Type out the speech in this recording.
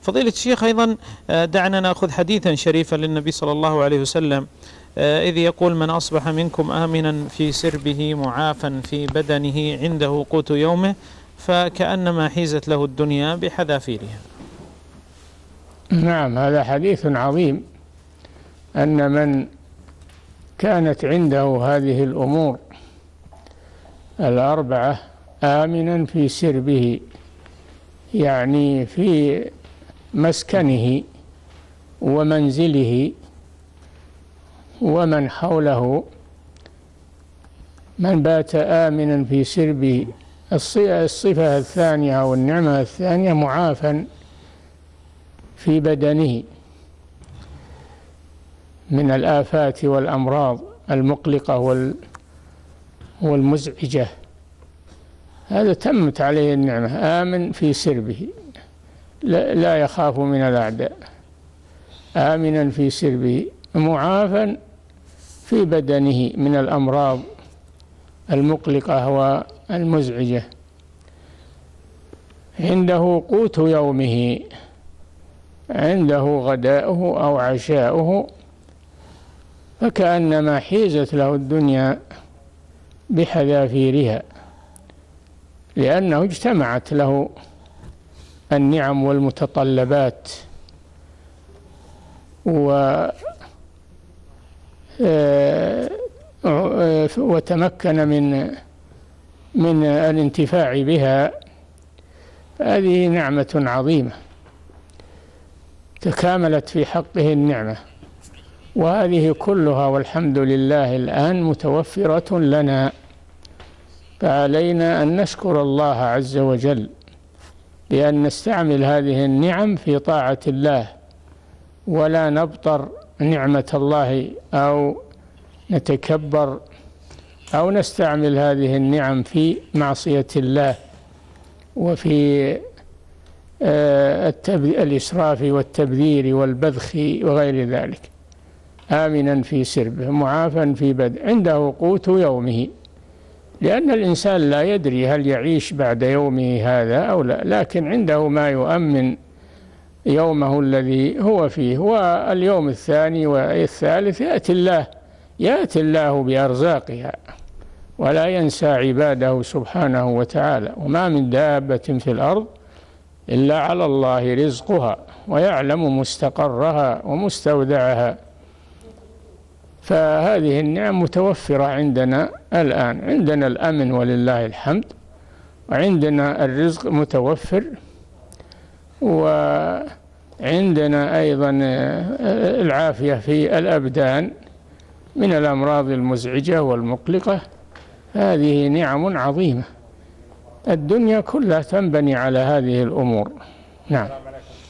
فضيلة الشيخ، أيضا دعنا نأخذ حديثا شريفا للنبي صلى الله عليه وسلم إذ يقول: من أصبح منكم آمنا في سربه معافا في بدنه عنده قوت يومه فكأنما حيزت له الدنيا بحذافيرها. نعم، هذا حديث عظيم، أن من كانت عنده هذه الأمور الأربعة آمنا في سربه، يعني في مسكنه ومنزله ومن حوله، من بات آمنا في سربه. الصفة الثانية أو النعمة الثانية معافى في بدنه من الآفات والأمراض المقلقة والمزعجة، هذا تمت عليه النعمة، آمن في سربه لا يخاف من الأعداء، آمنا في سربه معافى في بدنه من الأمراض المقلقة والمزعجة، عنده قوت يومه، عنده غداؤه أو عشاؤه، فكأنما حيزت له الدنيا بحذافيرها، لأنه اجتمعت له النعم والمتطلبات وتمكن من الانتفاع بها. هذه نعمة عظيمة تكاملت في حقه النعمة، وهذه كلها والحمد لله الآن متوفرة لنا، فعلينا أن نشكر الله عز وجل بأن نستعمل هذه النعم في طاعة الله، ولا نبطر نعمة الله أو نتكبر أو نستعمل هذه النعم في معصية الله وفي الإسراف والتبذير والبذخ وغير ذلك. آمنا في سربه معافى في بدء عنده قوت يومه، لأن الإنسان لا يدري هل يعيش بعد يومه هذا أو لا، لكن عنده ما يؤمن يومه الذي هو فيه، واليوم الثاني والثالث يأتي الله بأرزاقها، ولا ينسى عباده سبحانه وتعالى. وما من دابة في الأرض إلا على الله رزقها ويعلم مستقرها ومستودعها. فهذه النعم متوفرة عندنا الآن، عندنا الأمن ولله الحمد، وعندنا الرزق متوفر، وعندنا أيضا العافية في الأبدان من الأمراض المزعجة والمقلقة. هذه نعم عظيمة، الدنيا كلها تنبني على هذه الأمور. نعم.